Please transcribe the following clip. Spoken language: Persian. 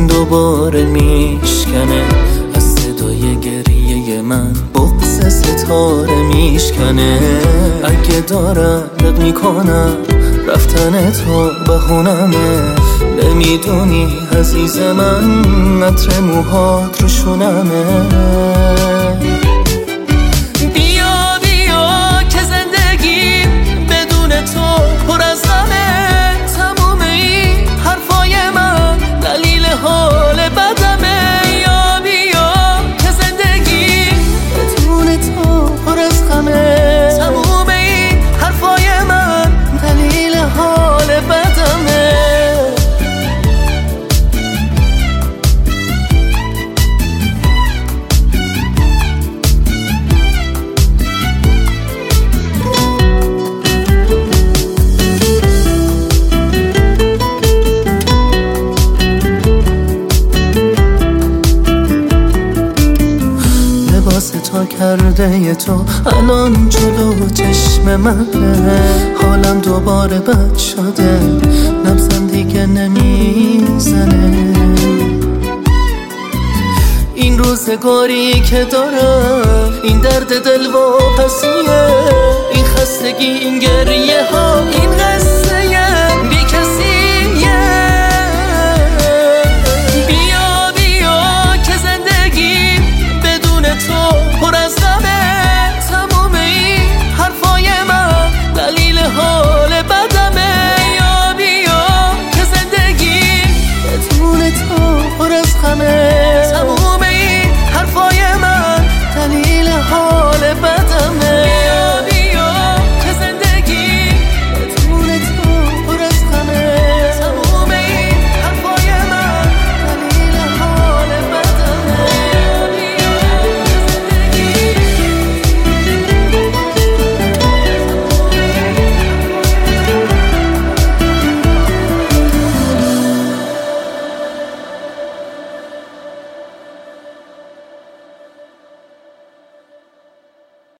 دوباره میشکنه، از صدای گریه من بغض ستاره میشکنه. اگه دارم دق میکنم رفتن تو بهونمه، نمیدونی عزیز من عطر موهات رو شونمه. بیا بیا که زندگی بدون تو پر از غمه، تموم این حرفای من دلیل حال بدمه. بیا بیا که زندگی بدون تو پر از غمه، تموم این حرفای من دلیل حال بدمه. لباس تا کرده تو الان جلو چشم منه، حالم دوباره بد شده، نبضم دیگه نمیزنه. این روزگاری که دارم، این درد دل واپسیه، این خستگی، این گریه ها، این قصه